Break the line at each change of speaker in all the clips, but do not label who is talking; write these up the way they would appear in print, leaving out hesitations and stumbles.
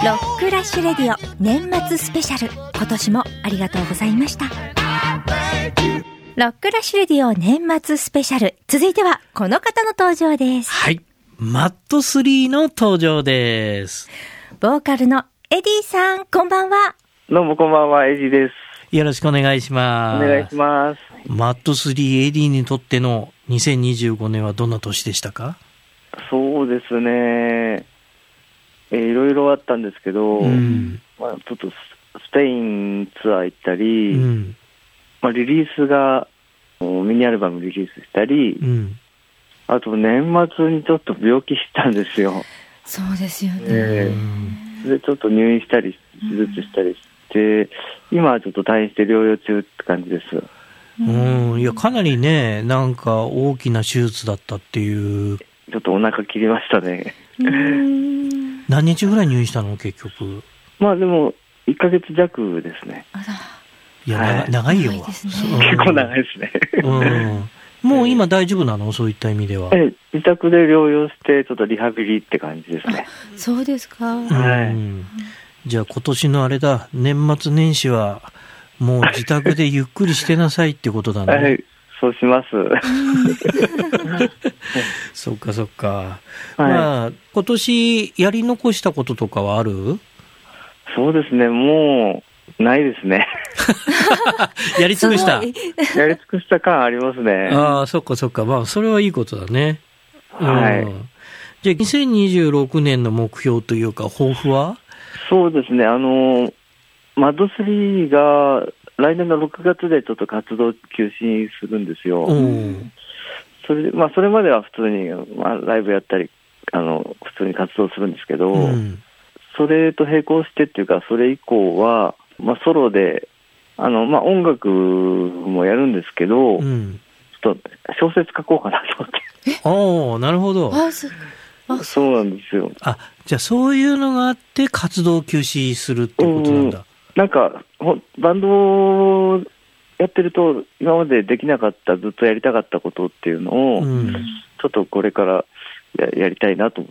ロックラッシュレディオ年末スペシャル、今年もありがとうございました。ロックラッシュレディオ年末スペシャル、続いてはこの方の登場です。
はい、マット3の登場です。
ボーカルのエディさん、こんばんは。
どうもこんばんは、エディです。
よろしくお願いします。
お願いします。
マット3エディにとっての2025年はどんな年でしたか？
そうですね、いろいろあったんですけど、ちょっとスペインツアー行ったり、リリースがミニアルバムリリースしたり、あと年末にちょっと病気したんですよ。
そうですよね、
でちょっと入院したり手術したりして、今はちょっと退院して療養中って感じです。
いや、かなりね、なんか大きな手術だったっていう。
ちょっとお腹切りましたね。
何日ぐらい入院したの結局？
でも1ヶ月弱ですね。
いや、長いよ。
結構長いですね。
もう今大丈夫なの？そういった意味では。
自宅で療養してちょっとリハビリって感じですね。
そうですか。
じゃあ今年のあれだ、年末年始はもう自宅でゆっくりしてなさいってことだね。
はい、そうします。
そっかそっか。今年やり残したこととかはある？
そうですね、もうないですね。
やり尽くした。
やり尽くした感ありますね。
ああ、そっかそっか。それはいいことだね。じゃあ2026年の目標というか抱負は？
そうですね、マッド3が来年の6月でちょっと活動休止するんですよ。それまでは普通に、ライブやったり普通に活動するんですけど、それと並行してっていうか、それ以降は、ソロで音楽もやるんですけど、ちょっと小説書こうかなと思って。
なるほど。
そうなんですよ。
じゃあそういうのがあって活動休止するってことなんだ。
なんかバンドやってると今までできなかった、ずっとやりたかったことっていうのを、ちょっとこれからやりたいなと思って。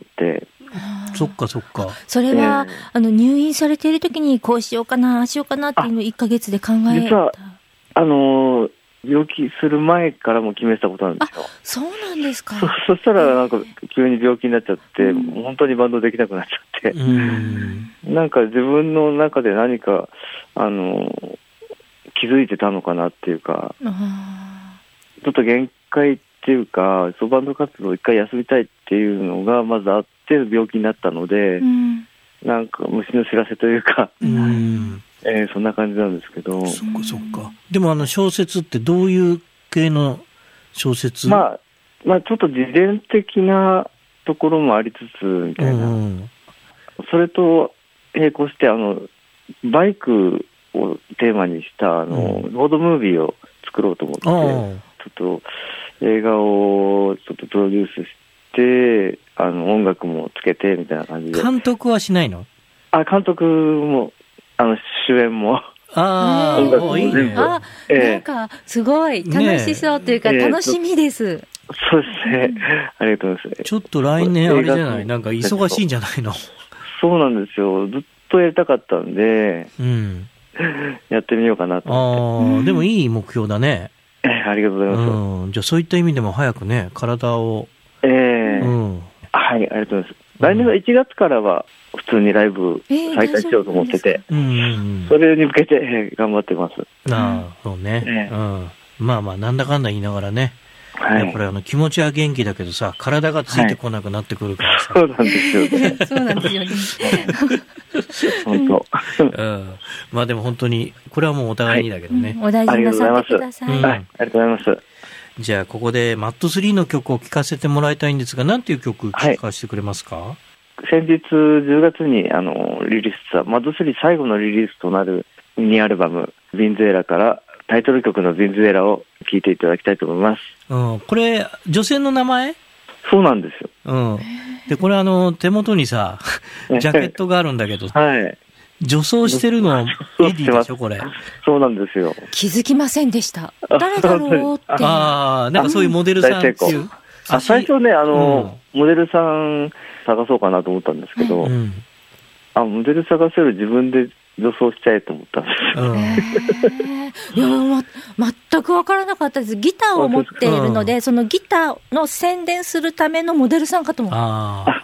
そっかそっか。
それは、入院されている時にこうしようかな、ああしようかなっていうのを1ヶ月で考えた。
実は病気する前からも決めてたことなんですよ。
そうなんですか。
そしたらなんか急に病気になっちゃって、本当にバンドできなくなっちゃって、なんか自分の中で何か気づいてたのかなっていうか、ちょっと限界っていうか、バンド活動を一回休みたいっていうのがまずあって病気になったので、なんか虫の知らせというか、そんな感じなんですけど。
そっかそっか。でも小説ってどういう系の小説？
ちょっと自伝的なところもありつつみたいな。それと並行してバイクをテーマにしたロードムービーを作ろうと思って、ちょっと映画をちょっとプロデュースして音楽もつけてみたいな感じで。
監督はしないの？
監督も主演も
音楽も
いいね。
なんかすごい楽しそうというか、楽しみです。
そうですね、ありがとうございます。
ちょっと来年あれじゃない、なんか忙しいんじゃないの？
そうなんですよ、ずっとやりたかったんで、やってみようかなと思って。
でもいい目標だね。
ありがとうございます。
じゃあそういった意味でも早くね、体を。
はい、ありがとうございます。来年の1月からは普通にライブ再開しようと思ってて、それに向けて頑張ってます。
そうね。なんだかんだ言いながらね、やっぱり気持ちは元気だけどさ、体がついてこなくなってくるからさ。
そうなんですよね。
そうなんですよね。
本当。
でも本当にこれはもうお互いにだけどね。
お大事になさってください。
ありがとうございます。
じゃあここでマット3の曲を聴かせてもらいたいんですが、何ていう曲聴かせてくれますか？
先日10月にリリースしたマッド3最後のリリースとなるミニアルバムビンズエラからタイトル曲のビンズエラを聴いていただきたいと思います。
これ女性の名前？
そうなんですよ。
でこれ手元にさジャケットがあるんだけど、女装してるのはエディでしょこれ？そうなんですよ。
気づきませんでした。誰だろうって。
なんかそういうモデルさんっていう。
最初ねモデルさん探そうかなと思ったんですけど、 モデル探せる自分で女装しちゃえと思ったんですよ。
いや、全く分からなかったです。ギターを持っているので、そのギターの宣伝するためのモデルさんかと思った。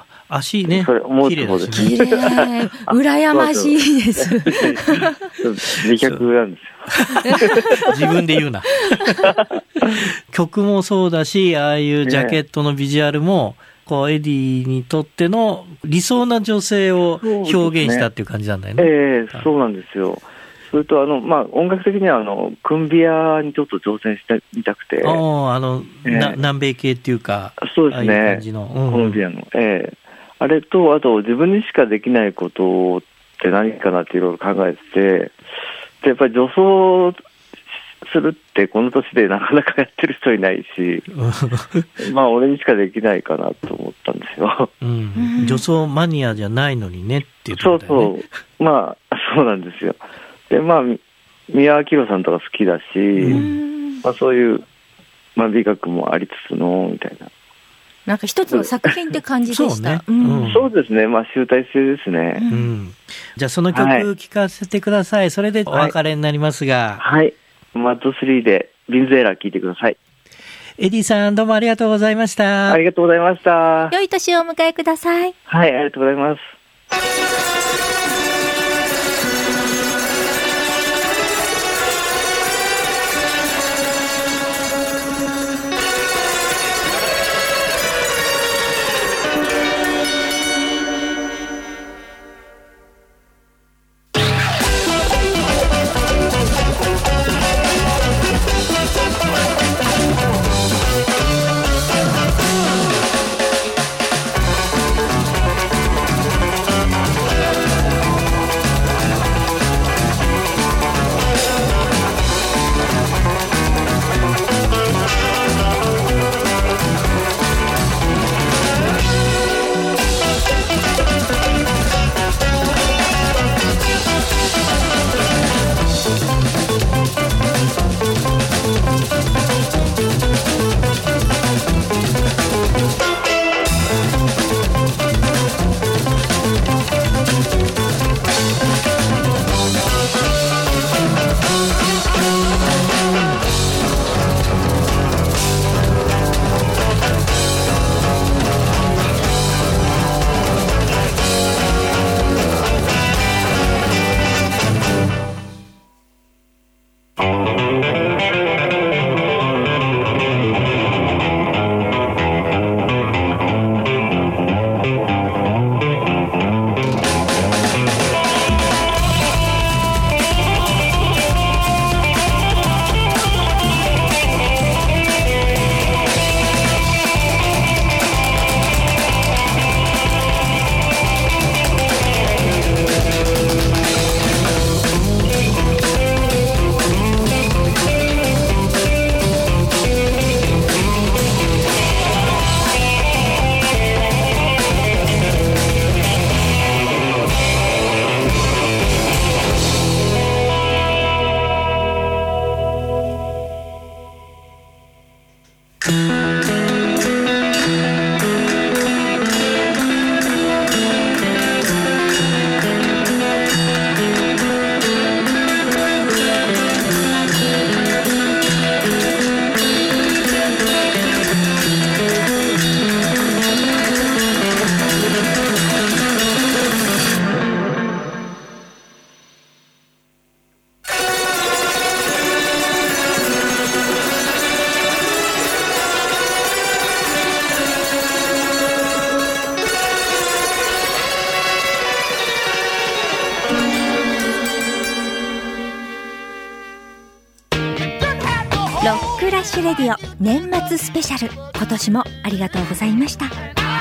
足ね、綺麗ですね。
綺麗。羨ましいです。
美脚なんですよ。
自分で言うな。曲もそうだし、ああいうジャケットのビジュアルも、こうエディにとっての理想な女性を表現したっていう感じなんだよね。
そうなんですよ。それと音楽的にはクンビアにちょっと挑戦してみたくて。
南米系っていうか、
そうですね。
ああいう感じの、
コロンビアの。あれと、あと自分にしかできないことって何かなっていろいろ考えてて、でやっぱり女装するってこの年でなかなかやってる人いないし、俺にしかできないかなと思ったんですよ。
女装マニアじゃないのにねっていうところだよね。
そうなんですよ。で、宮脇宏さんとか好きだし、そういう、美学もありつつの、みたいな。
なんか一つの作品って感じでした。
そうですね。集大成ですね。
じゃあその曲聴かせてください。それでお別れになりますが。
はい。マッド3でビンズエラー聴いてください。
エディさん、どうもありがとうございました。
ありがとうございました。
良い年をお迎えください。
はい、ありがとうございます。
ロックラッシュレディオ年末スペシャル、今年もありがとうございました。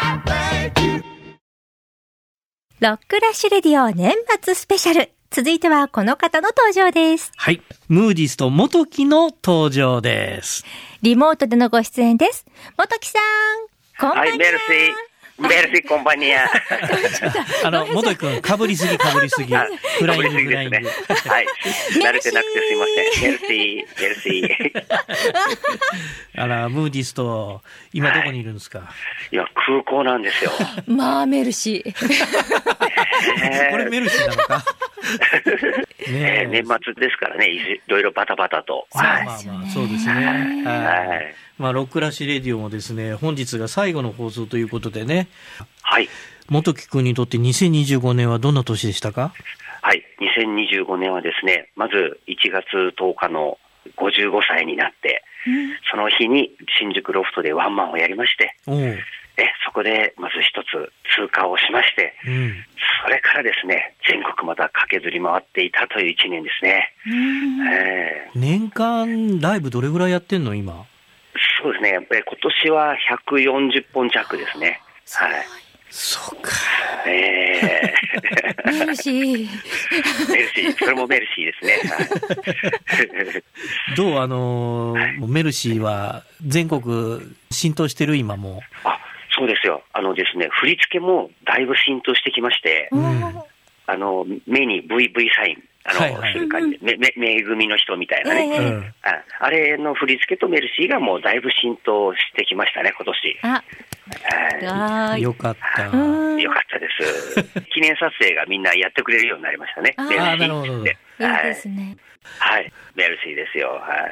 ロックラッシュレディオ年末スペシャル、続いてはこの方の登場です。
はい、ムーディスト元木の登場です。
リモートでのご出演です。元木さん、こんばんは。
はい、メルシーコンパニア。
元木くん、かぶりすぎ。フライング。はい。慣
れてなくてすいません。メルシ
ー。ムーディスト、今どこにいるんですか？
いや、空港なんですよ。
メルシー。
これメルシーなのか
ね、年末ですからね、いろいろバタバタと。
そうですね。はい。まあ、ロックラッシュレディオもですね、本日が最後の放送ということでね。
はい。
元木君にとって2025年はどんな年でしたか？
はい。2025年はですね、まず1月10日の55歳になって、その日に新宿ロフトでワンマンをやりまして、そこでまず一つ通過をしまして、それからですね、全国また駆けずり回っていたという1年ですね。
年間ライブどれぐらいやってんの今？
そうですね、やっぱり今年は140本弱ですね。はい。
そうか。
メルシー。
それもメルシーですね。
どうメルシーは全国浸透してる今も？
そうですよ。ですね、振り付けもだいぶ浸透してきまして、目に VV サイン、する感じで、目組の人みたいなね。あれの振り付けとメルシーがもうだいぶ浸透してきましたね、今
年。よかった。
よかったです。記念撮影がみんなやってくれるようになりましたね。メルシーって。
いいですね。
はい。メルシーですよ。はい。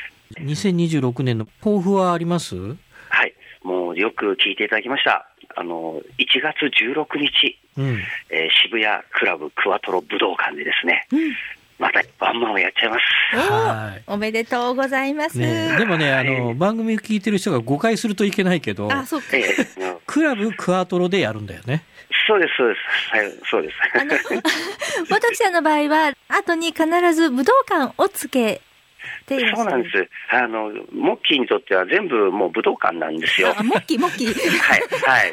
2026年の抱負はあります？
はい。もうよく聞いていただきました。1月16日、渋谷クラブクワトロ武道館でですね、またワンマンをやっちゃいます。
おめでとうございます。
でもね、番組を聞いてる人が誤解するといけないけど、クラブクワトロでやるんだよね。
そうです、そうです。はい、そうです。
元木さんの場合は、後に必ず武道館をつけていらっしゃる。
そうなんです。モッキーにとっては全部もう武道館なんですよ。
モッキー。はい、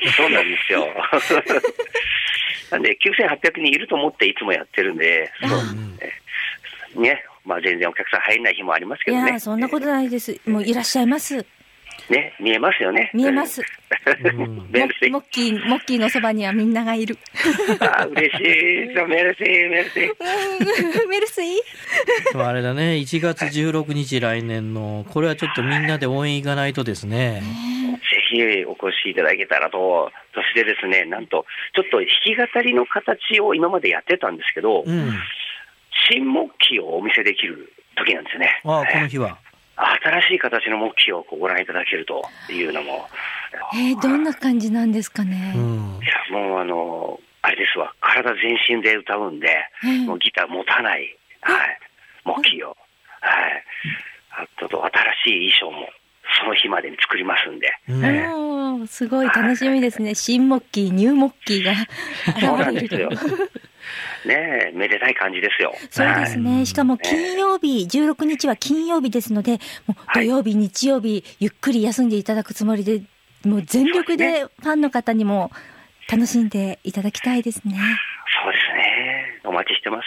そうなんですよ。なんで、9800人いると思っていつもやってるんで、ね、まあ全然お客さん入んない日もありますけどね。
いや、そんなことないです。もういらっしゃいます。
ね、見えますよね。
見えます。モッキーのそばにはみんながいる。
嬉しい。メルシー。
メルシー。
あれだね、1月16日来年の、これはちょっとみんなで応援行かないとですね。
ぜひお越しいただけたらと。そしてですね、なんと、ちょっと弾き語りの形を今までやってたんですけど、新モッキーをお見せできる時なんですね。
この日は。
新しい形のモッキーをご覧いただけるというのも。
どんな感じなんですかね。
いや、もうあれですわ、体全身で歌うんで、もうギター持たない、モッキーを、あと新しい衣装もその日までに作りますんで。
すごい楽しみですね。新モッキー、ニューモッキーが
そうなんですよ。ねえ、めでたい感じですよ。
そうですね。しかも金曜日、16日は金曜日ですので、もう土曜日、日曜日、ゆっくり休んでいただくつもりで、もう全力でファンの方にも楽しんでいただきたいですね。
そうですね。お待ちしてます。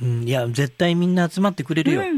いや、絶対みんな集まってくれるよ。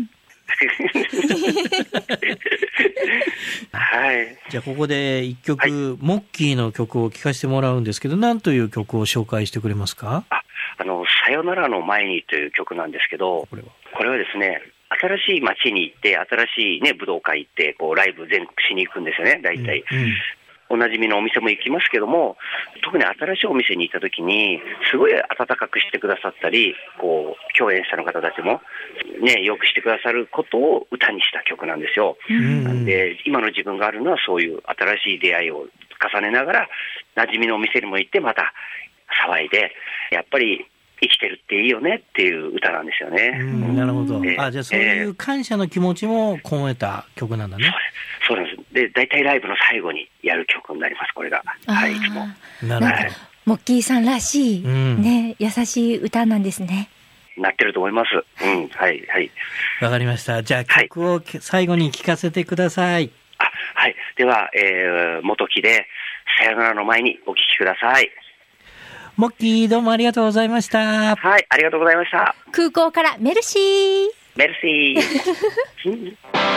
じゃあここで一曲、モッキーの曲を聴かせてもらうんですけど、何という曲を紹介してくれますか？
さよならの前にという曲なんですけど、これはですね、新しい街に行って、新しいね、武道館行って、ライブ全国しに行くんですよね、大体。おなじみのお店も行きますけども、特に新しいお店に行った時に、すごい温かくしてくださったり、共演者の方たちも、ね、よくしてくださることを歌にした曲なんですよ。なんで、今の自分があるのはそういう新しい出会いを重ねながら、馴染みのお店にも行って、また騒いで、やっぱり生きてるっていいよねっていう歌なんですよね。
なるほど。じゃあそういう感謝の気持ちも込めた曲なんだね。
そうなんです。で、大体ライブの最後にやる曲になります、これが。いつも。
なるほど。
モッキーさんらしい、ね、優しい歌なんですね。
なってると思います。はい。
わかりました。じゃあ曲を最後に聴かせてください。
はい。では、元木で、さよならの前にお聴きください。
モッキー、どうもありがとうございました。
はい、ありがとうございました。
空港からメルシー。
メルシー。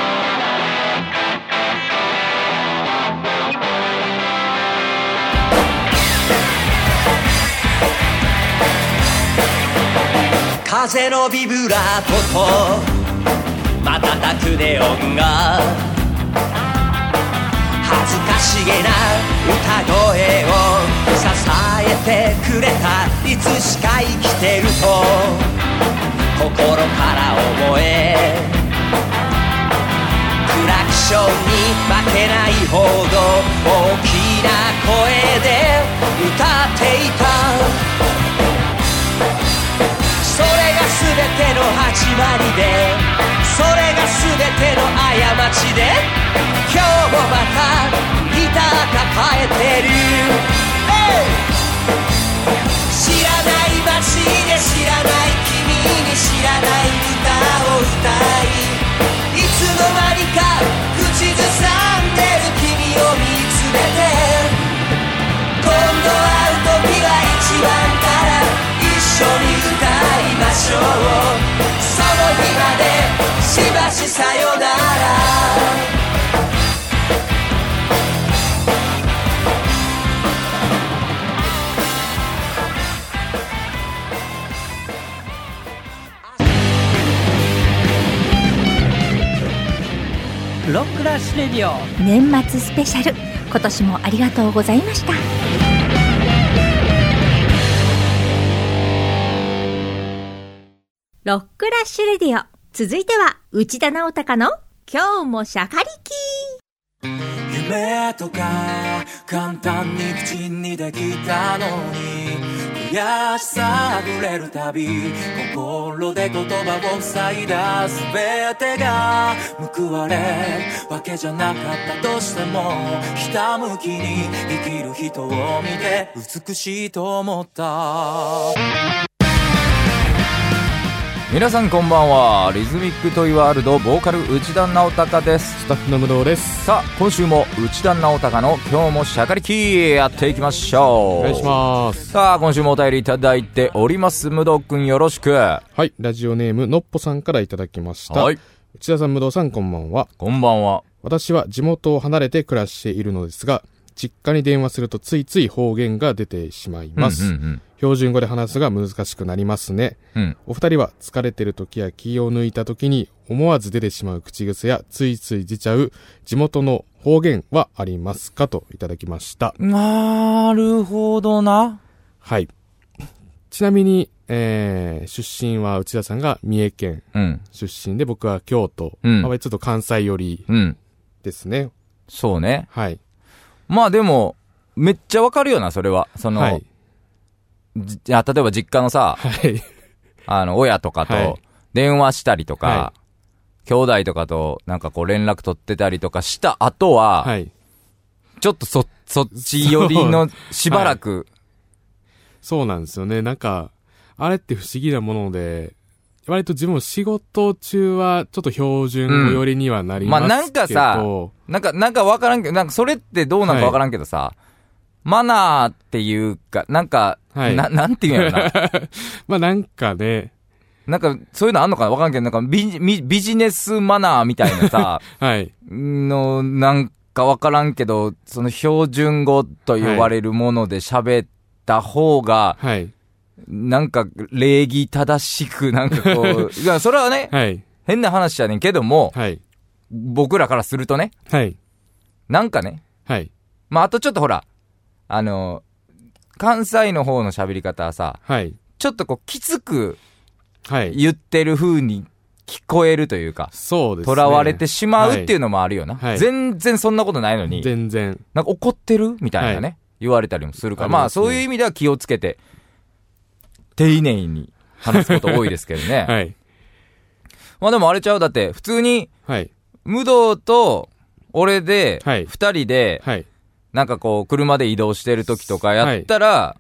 風のビブラートと瞬くネオンが恥ずかしげな歌声を支えてくれたいつしか生きてると心から思えクラクションに負けないほど大きな声で歌っていたそれが全ての始まりでそれが全ての過ちで今日もまたギター抱えてる、知らない街で知らない君に知らない歌を歌いいつの間にか口ずさんでる君を見つめて今度会う時は一番から一緒に歌いましょうその日までしばしさよなら
ロックラッシュレディオ
年末スペシャル、今年もありがとうございました。ロックラッシュレディオ、続いては内田直隆の今日もシャカリキ。
夢とか簡単に口にできたのに悔しさあふれるたび心で言葉を塞いだ全てが報われるわけじゃなかったとしてもひたむきに生きる人を見て美しいと思った。
皆さんこんばんは。リズミックトイワールドボーカル内田直隆です。
スタッフの無道です。
さあ今週も内田直隆の今日もシャカリキやっていきましょう。
お願いします。
さあ今週もお便りいただいております。無道くんよろしく。
はい、ラジオネームのっぽさんからいただきました。はい、内田さん、無道さん、こんばんは。
こんばんは。
私は地元を離れて暮らしているのですが、実家に電話するとついつい方言が出てしまいます、標準語で話すが難しくなりますね、お二人は疲れてる時や気を抜いた時に思わず出てしまう口癖やついつい出ちゃう地元の方言はありますかといただきました。
なるほどな。
はい、ちなみに、出身は内田さんが三重県出身で、僕は京都、ちょっと関西寄りですね、
そうね。
はい。
まあでもめっちゃわかるよなそれは。その、はい、例えば実家のさ、はい、親とかと電話したりとか、はい、兄弟とかとなんかこう連絡取ってたりとかした後は、はい、ちょっとそっち寄りのしばらく、はい、
そうなんですよね。なんかあれって不思議なもので、割と自分も仕事中はちょっと標準語寄りにはなりますけど、
まあなんかさ、なんかわからんけど、なんかそれってどうなんかわからんけどさ、はい、マナーっていうか、なんか、はい、なんていうんやろな。
まあなんかね、
なんかそういうのあんのかなわからんけど、なんかビジネスマナーみたいなさ、はい、のなんかわからんけど、その標準語と言われるもので喋った方が、はい、なんか礼儀正しくなんかこういやそれはね、はい、変な話やねんけども、はい、僕らからするとね、はい、なんかね、はい、まああとちょっとほら関西の方の喋り方はさ、はい、ちょっとこうきつく言ってる風に聞こえるというか、そうですね、囚われてしまうっていうのもあるよな、はい、全然そんなことないのに
全然
なんか怒ってるみたいなね、はい、言われたりもするから、まあそういう意味では気をつけて丁寧に話すこと多いですけどね。はい。まあでもあれちゃう、だって普通に、はい、無道と俺で、はい、二人で、はい、なんかこう車で移動してる時とかやったら、はい、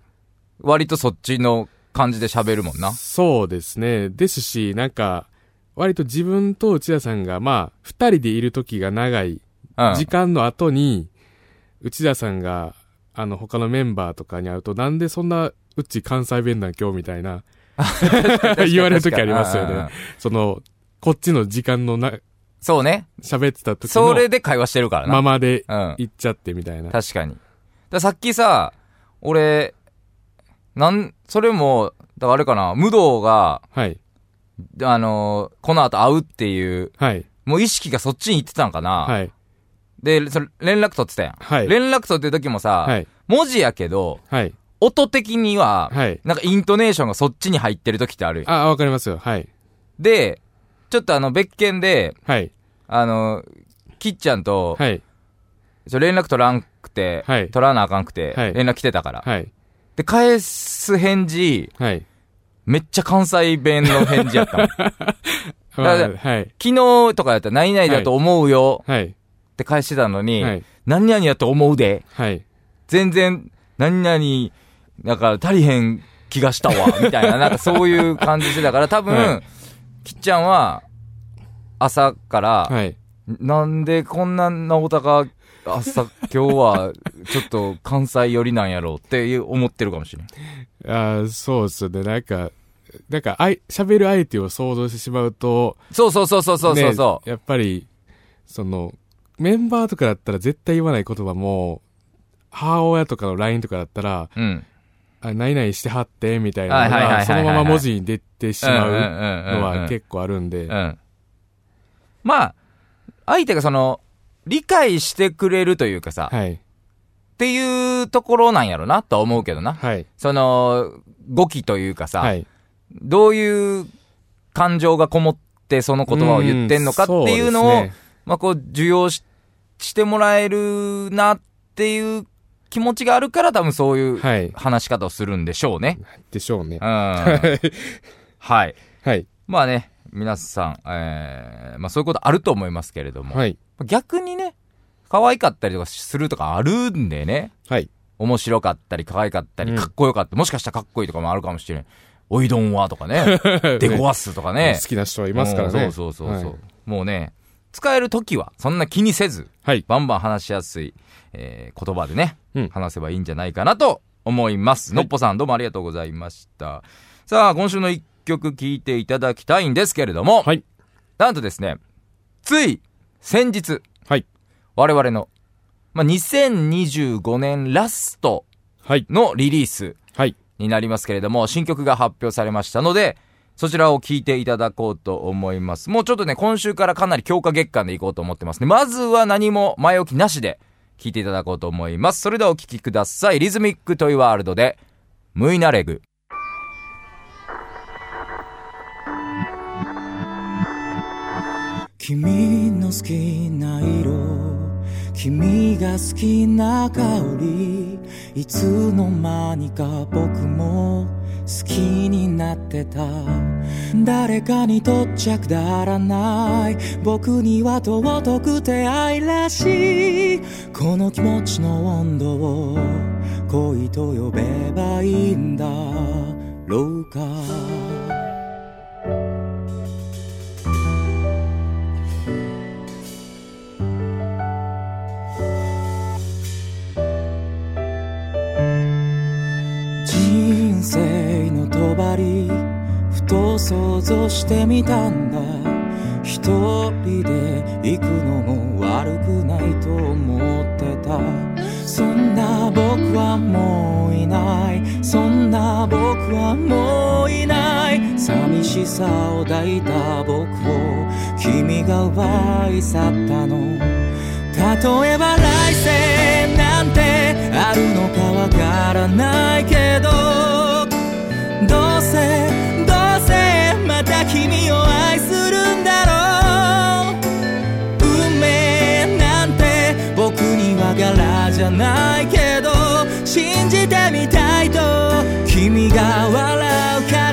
割とそっちの感じで喋るもんな。
そうですね。ですし、なんか割と自分と内田さんがまあ二人でいる時が長い時間の後に、内田さんが他のメンバーとかに会うと、なんでそんなうち関西弁なん今日みたいな言われる時ありますよね。そのこっちの時間の
そうね、
喋ってた時の
それで会話してるからな、
ままで言っちゃってみたいな、
確かに。ださっきさ、俺それもだからあれかな、武道が、はい、この後会うっていう、はい、もう意識がそっちに行ってたんかな、はい、 で、それ連絡取ってたやん。
はい。
連絡取ってる時もさ、
はい。
文字やけど、
はい。
音的には、
はい。
なんかイントネーションがそっちに入ってる時ってある。
あ、わかりますよ。はい。
で、ちょっと別件で、
はい。
きっちゃんと、
はい。
連絡取らんくて、
はい。
取らなあかんくて、
はい。
連絡来てたから。
はい。
で、返す返事、
はい。
めっちゃ関西弁の返事やったもん。だから
はい。
昨日とかやったら何々だと思うよ。
はい。
って返してたのに、
はい。
何々やと思うで。
はい。
全然、何々、だから足りへん気がしたわ、みたいな、なんかそういう感じしてたから、多分、
はい、
きっちゃんは、朝から、
はい。
なんでこんな直高、今日は、ちょっと関西寄りなんやろうって思ってるかもしれん。
そうっすよね。なんか、喋る相手を想像してしまうと、
そう、ね、
やっぱり、メンバーとかだったら絶対言わない言葉も、母親とかの LINE とかだったら、
うん。
何々してはって、みたいなのが、そのまま文字に出てしまうのは結構あるんで。
まあ、相手が理解してくれるというかさ、
はい。
っていうところなんやろな、と思うけどな。
はい。
語気というかさ、
はい。
どういう感情がこもってその言葉を言ってんのかっていうのを、ね、まあ受容してもらえるなっていう気持ちがあるから多分そういう話し方をするんでしょうね。
でしょうね。
はい。
はい。
まあね、皆さん、まあそういうことあると思いますけれども、
はい。
逆にね、可愛かったりとかするとかあるんでね。
はい。
面白かったり可愛かったり、かっこよかった、もしかしたらかっこいいとかもあるかもしれん。おいどんはとかね、デコワスとかね。
好きな人はいますからね。
そう、はい、もうね、使えるときはそんな気にせず、はい、バンバン話しやすい、言葉でね、話せばいいんじゃないかなと思います。のっぽさんどうもありがとうございました。さあ、今週の一曲聴いていただきたいんですけれども、はい、なんとですね、つい先日、はい、我々の、2025年ラストのリリースになりますけれども、新曲が発表されましたので、そちらを聴いていただこうと思います。もうちょっとね、今週からかなり強化月間でいこうと思ってますね。まずは何も前置きなしで聴いていただこうと思います。それではお聴きください。リズミックトイワールドでムイナレグ。
君の好きな色、君が好きな香り、いつの間にか僕も好きになってた。誰かにとっちゃくだらない、僕には尊くて愛らしい。この気持ちの温度を恋と呼べばいいんだろうか。人生の帳、ふと想像してみたんだ。一人で行くのも悪くないと思ってた。そんな僕はもういない、そんな僕はもういない。寂しさを抱いた僕を君が奪い去ったの。例えば来世なんてあるのかわからないけど、どうせまた君を愛するんだろう。運命なんて僕には柄じゃないけど、信じてみたいと君が笑うから。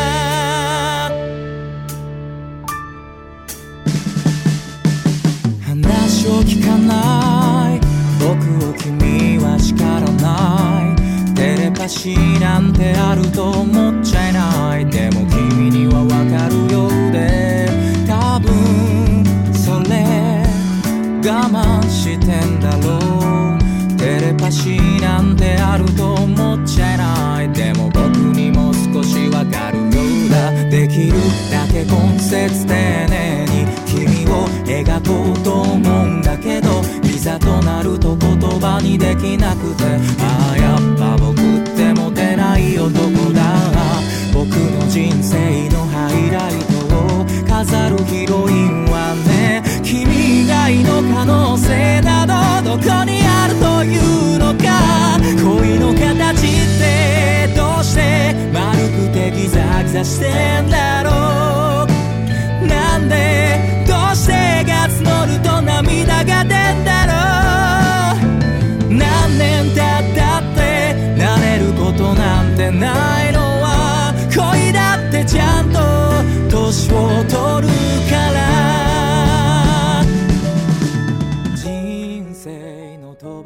話を聞かない僕を君は叱らない。テレパシーなんてあると思っちゃいない。でも君にはわかるようで、多分それ我慢してんだろう。テレパシーなんてあると思っちゃいない。でも僕にも少しわかるようだ。できるだけ根節丁寧に君を描こうと思うんだけど、いざとなると言葉にできなくて、ああやっぱ僕ってモテない男だ。僕の人生のハイライトを飾るヒロインはね、君以外の可能性
指してんだろう。なんでどうしてが募ると涙が出んだろう。何年経ったって慣れることなんてないのは恋だってちゃんと年を取るから人生の帳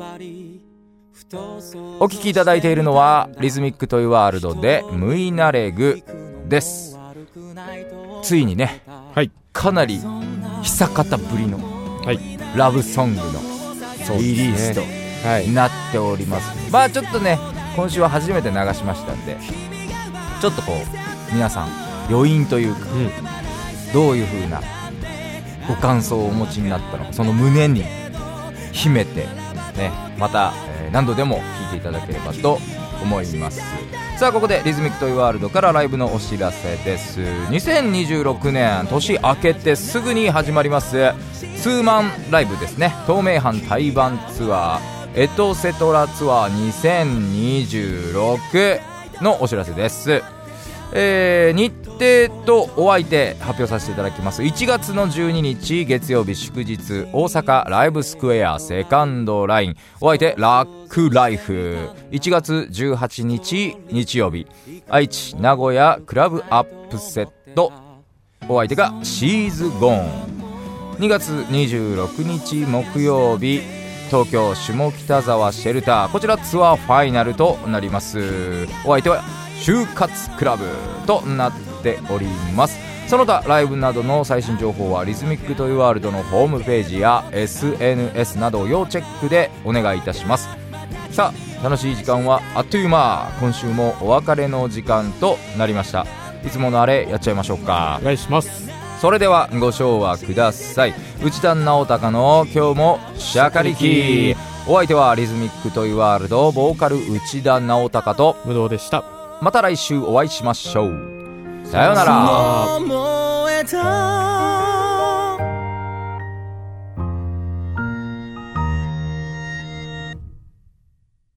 お聴きいただいているのはリズミックトイワールドでムイナレグです。ついにね、
はい、
かなり久方ぶりの、
はい、
ラブソングのリリースとなっております。まあちょっとね今週は初めて流しましたんでちょっとこう皆さん余韻というか、どういう風なご感想をお持ちになったのか、その胸に秘めてね、また、何度でも聴いていただければと思います。さあここでリズミックトイワールドからライブのお知らせです。2026年年明けてすぐに始まりますツーマンライブですね。東名阪対バンツアーエトセトラツアー2026のお知らせです。日程とお相手発表させていただきます。1月の12日月曜日祝日大阪ライブスクエアセカンドライン、お相手ラックライフ。1月18日日曜日愛知名古屋クラブアップセット、お相手がシーズゴーン。2月26日木曜日東京下北沢シェルター、こちらツアーファイナルとなります。お相手は就活クラブとなっております。その他ライブなどの最新情報はリズミックトイワールドのホームページや SNS などを要チェックでお願いいたします。さあ楽しい時間はあっという間、今週もお別れの時間となりました。いつものあれやっちゃいましょうか。
お願いします。
それではご唱和ください。内田直隆の今日もシャカリキ。お相手はリズミックトイワールドボーカル内田直隆と
武道でした。
また来週お会いしましょう。さようなら。
燃えた